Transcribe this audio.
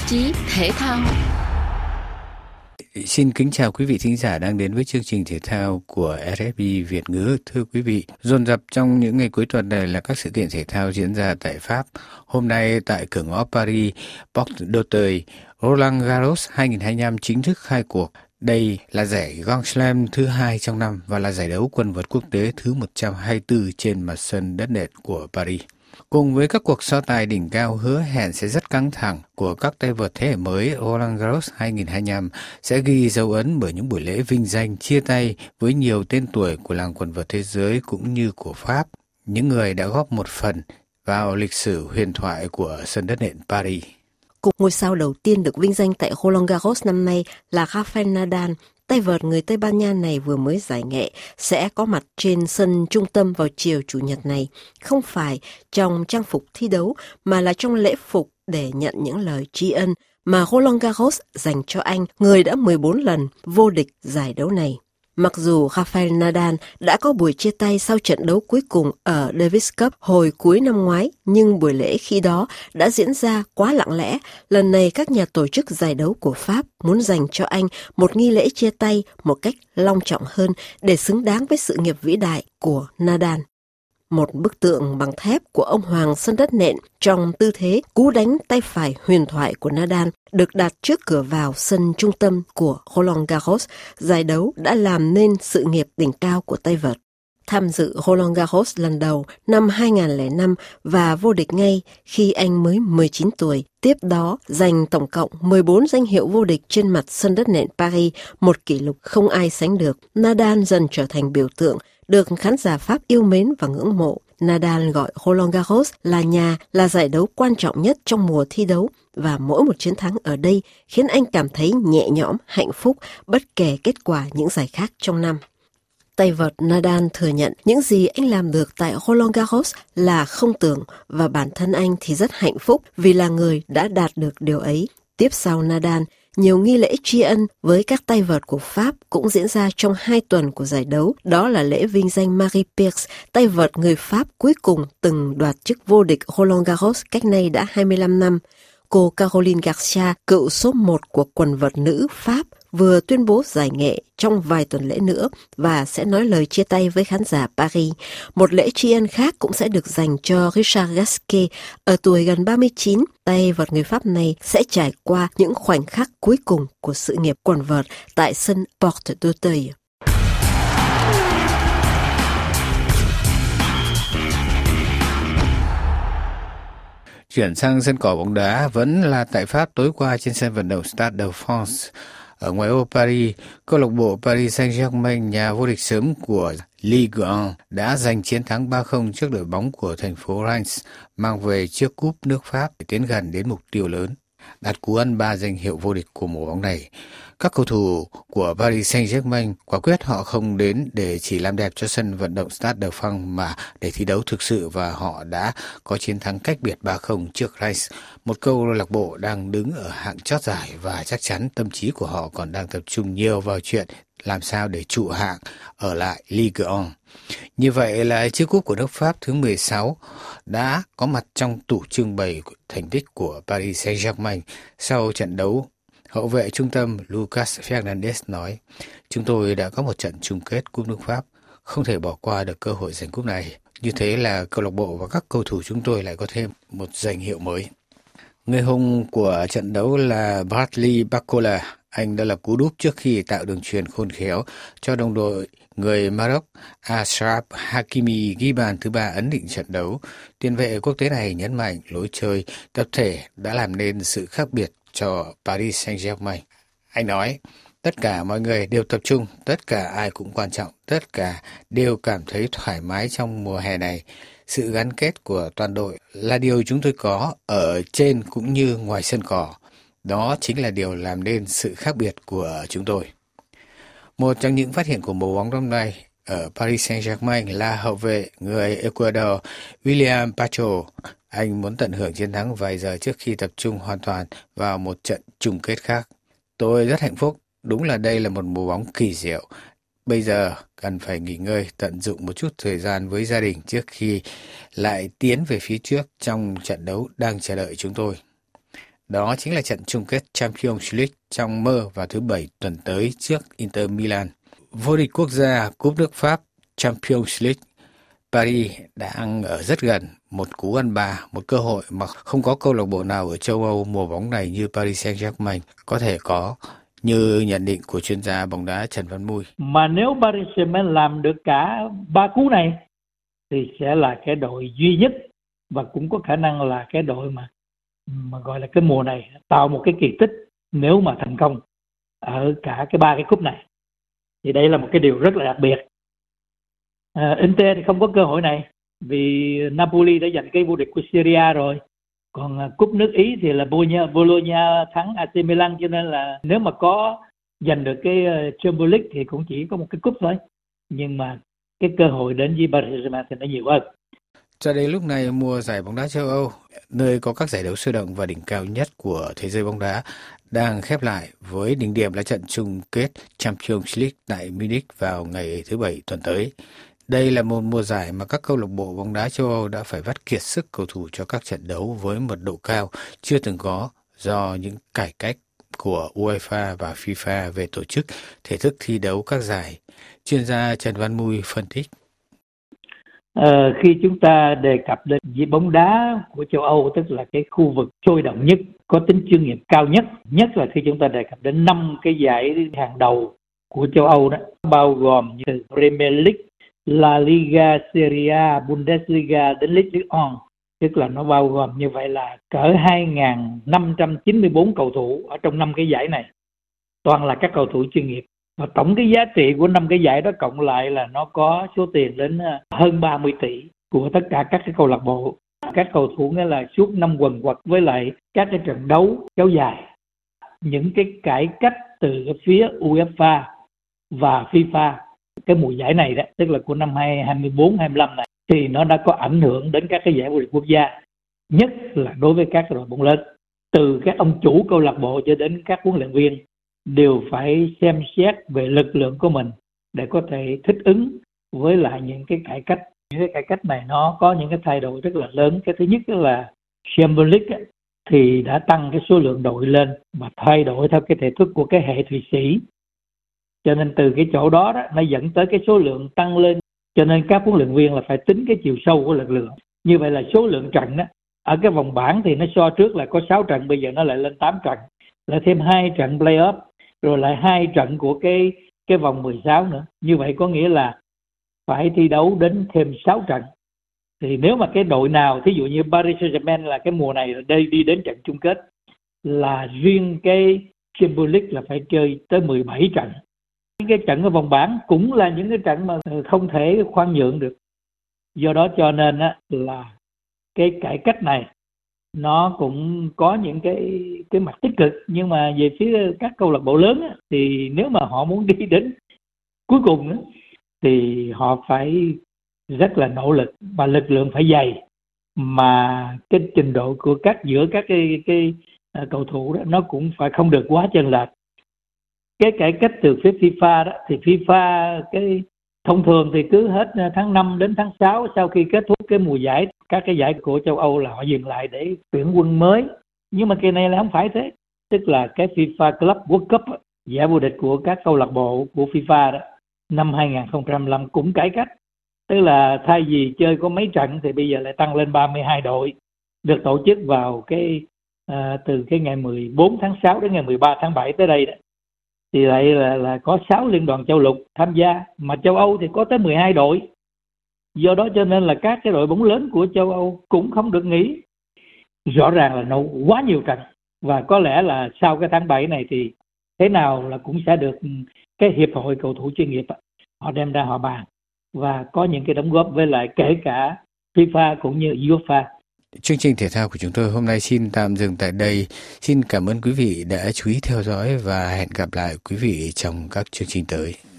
chí thể thao. Xin kính chào quý vị thính giả đang đến với chương trình thể thao của RFI Việt ngữ. Thưa quý vị, dồn dập trong những ngày cuối tuần này là các sự kiện thể thao diễn ra tại Pháp. Hôm nay tại cửa ngõ Paris, Porte d'Auteuil, Roland Garros 2025 chính thức khai cuộc. Đây là giải Grand Slam thứ 2 trong năm và là giải đấu quần vợt quốc tế thứ 124 trên mặt sân đất nện của Paris. Cùng với các cuộc so tài đỉnh cao hứa hẹn sẽ rất căng thẳng của các tay vợt thế hệ mới, Roland Garros 2025 sẽ ghi dấu ấn bởi những buổi lễ vinh danh chia tay với nhiều tên tuổi của làng quần vợt thế giới cũng như của Pháp, những người đã góp một phần vào lịch sử huyền thoại của sân đất nện Paris. Cuộc ngôi sao đầu tiên được vinh danh tại Roland Garros năm nay là Rafael Nadal. Tay vợt người Tây Ban Nha này vừa mới giải nghệ sẽ có mặt trên sân trung tâm vào chiều Chủ nhật này, không phải trong trang phục thi đấu mà là trong lễ phục để nhận những lời tri ân mà Roland Garros dành cho anh, người đã 14 lần vô địch giải đấu này. Mặc dù Rafael Nadal đã có buổi chia tay sau trận đấu cuối cùng ở Davis Cup hồi cuối năm ngoái, nhưng buổi lễ khi đó đã diễn ra quá lặng lẽ. Lần này các nhà tổ chức giải đấu của Pháp muốn dành cho anh một nghi lễ chia tay một cách long trọng hơn để xứng đáng với sự nghiệp vĩ đại của Nadal. Một bức tượng bằng thép của ông hoàng sân đất nện trong tư thế cú đánh tay phải huyền thoại của Nadal được đặt trước cửa vào sân trung tâm của Roland Garros. Giải đấu đã làm nên sự nghiệp đỉnh cao của tay vợt. Tham dự Roland Garros lần đầu năm 2005 và vô địch ngay khi anh mới 19 tuổi. Tiếp đó giành tổng cộng 14 danh hiệu vô địch trên mặt sân đất nện Paris, một kỷ lục không ai sánh được. Nadal dần trở thành biểu tượng được khán giả Pháp yêu mến và ngưỡng mộ. Nadal gọi Roland Garros là nhà, là giải đấu quan trọng nhất trong mùa thi đấu và mỗi một chiến thắng ở đây khiến anh cảm thấy nhẹ nhõm, hạnh phúc bất kể kết quả những giải khác trong năm. Tay vợt Nadal thừa nhận những gì anh làm được tại Roland Garros là không tưởng và bản thân anh thì rất hạnh phúc vì là người đã đạt được điều ấy. Tiếp sau Nadal, nhiều nghi lễ tri ân với các tay vợt của Pháp cũng diễn ra trong 2 tuần của giải đấu. Đó là lễ vinh danh Marie Pierce, tay vợt người Pháp cuối cùng từng đoạt chức vô địch Roland Garros cách nay đã 25 năm. Cô Caroline Garcia, cựu số 1 của quần vợt nữ Pháp, vừa tuyên bố giải nghệ trong vài tuần lễ nữa và sẽ nói lời chia tay với khán giả Paris. Một lễ tri ân khác cũng sẽ được dành cho Richard Gasquet. Ở tuổi gần 39, tay vợt người Pháp này sẽ trải qua những khoảnh khắc cuối cùng của sự nghiệp quần vợt tại sân Porte d'Auteuil. Chuyển sang sân cỏ bóng đá vẫn là tại Pháp. Tối qua trên sân vận động Stade de France ở ngoại ô Paris, câu lạc bộ Paris Saint-Germain, nhà vô địch sớm của Ligue 1, đã giành chiến thắng 3-0 trước đội bóng của thành phố Reims, mang về chiếc cúp nước Pháp để tiến gần đến mục tiêu lớn, đạt cú ăn 3 danh hiệu vô địch của mùa bóng này. Các cầu thủ của Paris Saint-Germain quả quyết họ không đến để chỉ làm đẹp cho sân vận động Stade de France mà để thi đấu thực sự, và họ đã có chiến thắng cách biệt 3-0 trước Reims, một câu lạc bộ đang đứng ở hạng chót giải, và chắc chắn tâm trí của họ còn đang tập trung nhiều vào chuyện làm sao để trụ hạng ở lại Ligue 1. Như vậy là chiếc cúp của nước Pháp thứ 16 đã có mặt trong tủ trưng bày thành tích của Paris Saint-Germain. Sau trận đấu, hậu vệ trung tâm Lucas Fernandes nói: "Chúng tôi đã có một trận chung kết cúp nước Pháp, không thể bỏ qua được cơ hội giành cúp này. Như thế là câu lạc bộ và các cầu thủ chúng tôi lại có thêm một danh hiệu mới." Người hùng của trận đấu là Bradley Barcola. Anh đã lập cú đúp trước khi tạo đường chuyền khôn khéo cho đồng đội người Maroc Achraf Hakimi ghi bàn thứ 3 ấn định trận đấu. Tiền vệ quốc tế này nhấn mạnh lối chơi tập thể đã làm nên sự khác biệt cho Paris Saint-Germain. Anh nói: "Tất cả mọi người đều tập trung, tất cả ai cũng quan trọng, tất cả đều cảm thấy thoải mái trong mùa hè này. Sự gắn kết của toàn đội là điều chúng tôi có ở trên cũng như ngoài sân cỏ. Đó chính là điều làm nên sự khác biệt của chúng tôi." Một trong những phát hiện của mùa bóng năm nay ở Paris Saint-Germain là hậu vệ người Ecuador William Pacho. Anh muốn tận hưởng chiến thắng vài giờ trước khi tập trung hoàn toàn vào một trận chung kết khác. "Tôi rất hạnh phúc, đúng là đây là một mùa bóng kỳ diệu. Bây giờ cần phải nghỉ ngơi, tận dụng một chút thời gian với gia đình trước khi lại tiến về phía trước trong trận đấu đang chờ đợi chúng tôi." Đó chính là trận chung kết Champions League trong mơ vào thứ Bảy tuần tới trước Inter Milan. Vô địch quốc gia Cúp nước Pháp Champions League, Paris đang ở rất gần một cú ăn ba, một cơ hội mà không có câu lạc bộ nào ở châu Âu mùa bóng này như Paris Saint-Germain có thể có, như nhận định của chuyên gia bóng đá Trần Văn Mui. Mà nếu Paris Saint-Germain làm được cả ba cú này thì sẽ là cái đội duy nhất và cũng có khả năng là cái đội mà gọi là cái mùa này tạo một cái kỳ tích nếu mà thành công ở cả cái ba cái cúp này. Thì đây là một cái điều rất là đặc biệt. Inter thì không có cơ hội này vì Napoli đã giành cái vô địch của Serie A rồi. Còn cúp nước Ý thì là Bologna thắng AC Milan, cho nên là nếu mà có giành được cái Champions League thì cũng chỉ có một cái cúp thôi. Nhưng mà cái cơ hội đến với Paris Saint-Germain thì nó nhiều hơn. Cho đến lúc này, mùa giải bóng đá châu Âu, nơi có các giải đấu sôi động và đỉnh cao nhất của thế giới bóng đá, đang khép lại với đỉnh điểm là trận chung kết Champions League tại Munich vào ngày thứ Bảy tuần tới. Đây là một mùa giải mà các câu lạc bộ bóng đá châu Âu đã phải vắt kiệt sức cầu thủ cho các trận đấu với mật độ cao chưa từng có do những cải cách của UEFA và FIFA về tổ chức thể thức thi đấu các giải. Chuyên gia Trần Văn Mui phân tích. Khi chúng ta đề cập đến bóng đá của châu Âu, tức là cái khu vực sôi động nhất, có tính chuyên nghiệp cao nhất là khi chúng ta đề cập đến 5 cái giải hàng đầu của châu Âu đó, bao gồm như Premier League, La Liga, Serie A, Bundesliga đến Ligue 1, tức là nó bao gồm như vậy là cỡ 2.594 cầu thủ ở trong 5 cái giải này, toàn là các cầu thủ chuyên nghiệp. Và tổng cái giá trị của 5 cái giải đó cộng lại là nó có số tiền đến hơn 30 tỷ của tất cả các cái câu lạc bộ. Các cầu thủ nghĩa là suốt năm quần quật với lại các cái trận đấu kéo dài. Những cái cải cách từ phía UEFA và FIFA cái mùa giải này đó, tức là của năm 2024-25 này, thì nó đã có ảnh hưởng đến các cái giải vô địch quốc gia, nhất là đối với các đội bóng lớn. Từ các ông chủ câu lạc bộ cho đến các huấn luyện viên đều phải xem xét về lực lượng của mình để có thể thích ứng với lại những cái cải cách. Những cái cải cách này nó có những cái thay đổi rất là lớn. Cái thứ nhất là Champions League thì đã tăng cái số lượng đội lên và thay đổi theo cái thể thức của cái hệ Thụy Sĩ. Cho nên từ cái chỗ đó nó dẫn tới cái số lượng tăng lên. Cho nên các huấn luyện viên là phải tính cái chiều sâu của lực lượng. Như vậy là số lượng trận đó, ở cái vòng bảng thì nó so trước là có 6 trận, bây giờ nó lại lên 8 trận. Lại thêm 2 trận play-off, rồi lại 2 trận của cái vòng 16 nữa. Như vậy có nghĩa là phải thi đấu đến thêm 6 trận. Thì nếu mà cái đội nào, thí dụ như Paris Saint-Germain là cái mùa này đi đến trận chung kết, là riêng cái Champions League là phải chơi tới 17 trận. Những cái trận ở vòng bảng cũng là những cái trận mà không thể khoan nhượng được. Do đó cho nên là cái cải cách này nó cũng có những cái mặt tích cực, nhưng mà về phía các câu lạc bộ lớn thì nếu mà họ muốn đi đến cuối cùng thì họ phải rất là nỗ lực và lực lượng phải dày, mà cái trình độ của giữa các cái cầu thủ đó nó cũng phải không được quá chênh lệch. Cái cải cách từ phía FIFA đó thì FIFA cái thông thường thì cứ hết tháng 5 đến tháng 6 sau khi kết thúc cái mùa giải, các cái giải của châu Âu là họ dừng lại để tuyển quân mới. Nhưng mà kỳ này là không phải thế. Tức là cái FIFA Club World Cup, giải vô địch của các câu lạc bộ của FIFA đó, năm 2005 cũng cải cách. Tức là thay vì chơi có mấy trận thì bây giờ lại tăng lên 32 đội, được tổ chức vào từ cái ngày 14 tháng 6 đến ngày 13 tháng 7 tới đây đó. Thì lại là có 6 liên đoàn châu lục tham gia, mà châu Âu thì có tới 12 đội. Do đó cho nên là các cái đội bóng lớn của châu Âu cũng không được nghỉ. Rõ ràng là nó quá nhiều trận. Và có lẽ là sau cái tháng 7 này thì thế nào là cũng sẽ được cái hiệp hội cầu thủ chuyên nghiệp họ đem ra họ bàn và có những cái đóng góp với lại kể cả FIFA cũng như UEFA. Chương trình thể thao của chúng tôi hôm nay xin tạm dừng tại đây. Xin cảm ơn quý vị đã chú ý theo dõi và hẹn gặp lại quý vị trong các chương trình tới.